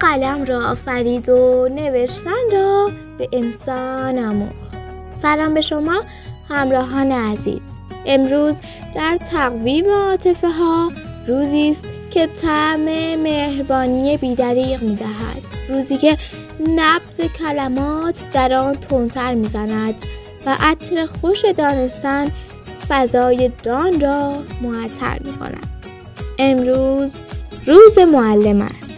قلم را آفرید و نوشتن را به انسان آموخت. سلام به شما همراهان عزیز. امروز در تقویم عاطفه ها روزی است که طعم مهربانی بی‌دریغ می‌دهد. روزی که نبض کلمات در آن تندتر می‌زند و عطر خوش دانستن فضای دان را معطر می‌کند. امروز روز معلم است.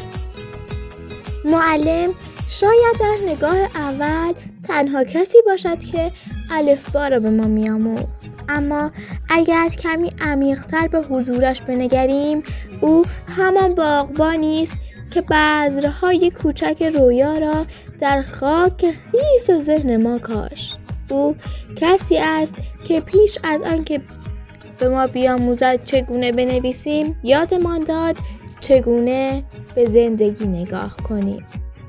معلم شاید در نگاه اول تنها کسی باشد که الفبا را به ما می‌آموخت، اما اگر کمی عمیق‌تر به حضورش بنگریم، او همان باغبانی است که بذرهای کوچک رویا را در خاک خیس ذهن ما کاشت. او کسی است که پیش از آن که به ما بیاموزد چگونه بنویسیم، یادمان داد چگونه به زندگی نگاه کنیم.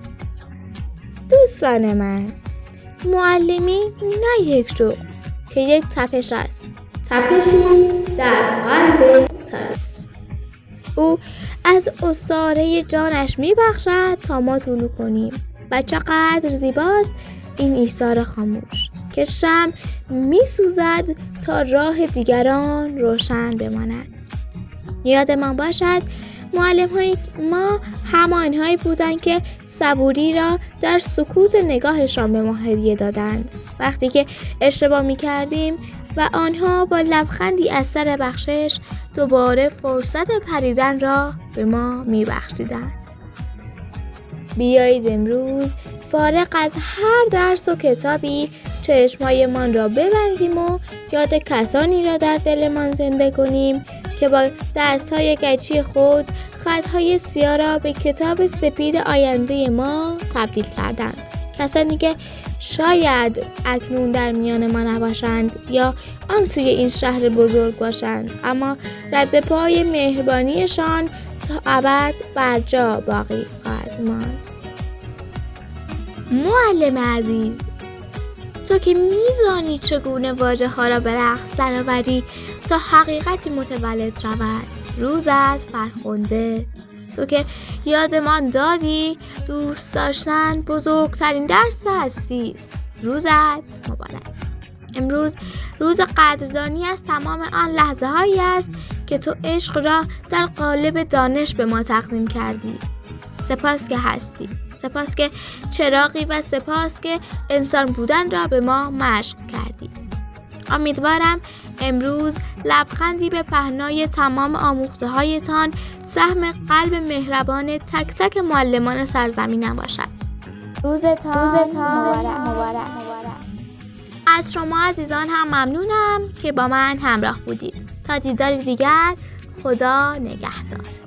دوستان من، معلمی نه یک شغل که یک تپش است، تپشی در قلب تاریخ. او از عصاره جانش میبخشد تا ما طلوع کنیم و چقدر زیباست این ایثار خاموش که شمع میسوزد تا راه دیگران روشن بماند. یادمان باشد معلم‌های ما همانهایی بودند که صبوری را در سکوت نگاهشان به ما هدیه دادند وقتی که اشتباه می‌کردیم و آنها با لبخندی از سر بخشش دوباره فرصت پریدن را به ما می‌بخشیدند. بیایید امروز فارغ از هر درس و کتابی چشم‌هایمان را ببندیم و یاد کسانی را در دلمان زنده کنیم که با دست‌های گچی خود خطهای سیاه را به کتاب سپید آینده ما تبدیل کردند. کسانی که شاید اکنون در میان ما نباشند یا آن سوی این شهر بزرگ باشند، اما رد پای مهربانیشان تا ابد بر جا باقی خواهد ماند. معلم عزیز، تو که میزانی چگونه واژه ها را به رقص درآوری تا حقیقتی متولد شود، روزت فرخنده. تو که یادمان دادی دوست داشتن بزرگترین درس هستی است، روزت مبارک. امروز روز قدردانی از تمام آن لحظه هایی است که تو عشق را در قالب دانش به ما تقدیم کردی. سپاس که هستی، سپاس که چراغی و سپاس که انسان بودن را به ما مشق کردی. امیدوارم امروز لبخندی به پهنای تمام آموخته هایتان سهم قلب مهربان تک تک معلمان سرزمینم باشد. روزتان مبارک. از شما عزیزان هم ممنونم که با من همراه بودید. تا دیدار دیگر، خدا نگهدار.